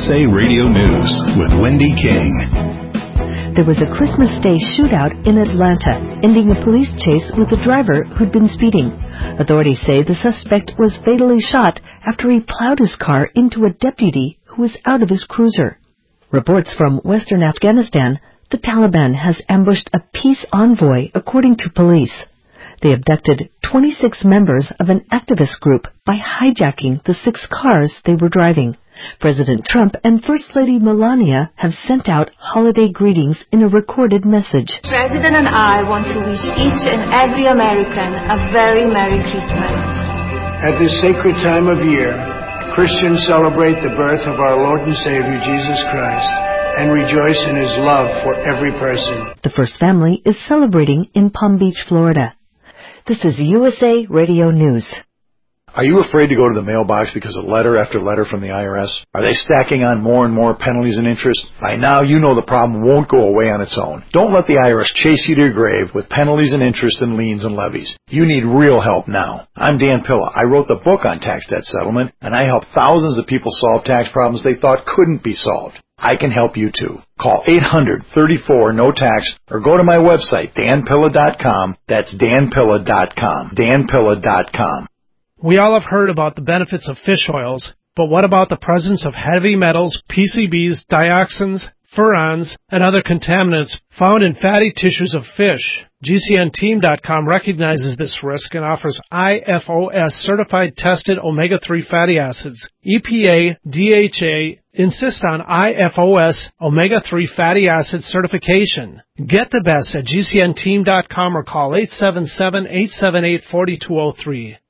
USA Radio News with Wendy King. There was a Christmas Day shootout in Atlanta, ending a police chase with a driver who'd been speeding. Authorities say the suspect was fatally shot after he plowed his car into a deputy who was out of his cruiser. Reports from western Afghanistan, the Taliban has ambushed a peace envoy, according to police. They abducted 26 members of an activist group by hijacking the 6 cars they were driving. President Trump and First Lady Melania have sent out holiday greetings in a recorded message. The President and I want to wish each and every American a very Merry Christmas. At this sacred time of year, Christians celebrate the birth of our Lord and Savior Jesus Christ and rejoice in His love for every person. The first family is celebrating in Palm Beach, Florida. This is USA Radio News. Are you afraid to go to the mailbox because of letter after letter from the IRS? Are they stacking on more and more penalties and interest? By now, you know the problem won't go away on its own. Don't let the IRS chase you to your grave with penalties and interest and liens and levies. You need real help now. I'm Dan Pilla. I wrote the book on tax debt settlement, and I help thousands of people solve tax problems they thought couldn't be solved. I can help you too. Call 800-34-NO-TAX or go to my website, danpilla.com. That's danpilla.com. danpilla.com. We all have heard about the benefits of fish oils, but what about the presence of heavy metals, PCBs, dioxins, furans, and other contaminants found in fatty tissues of fish? GCNteam.com recognizes this risk and offers IFOS certified tested omega-3 fatty acids. EPA, DHA insist on IFOS omega-3 fatty acid certification. Get the best at GCNteam.com or call 877-878-4203.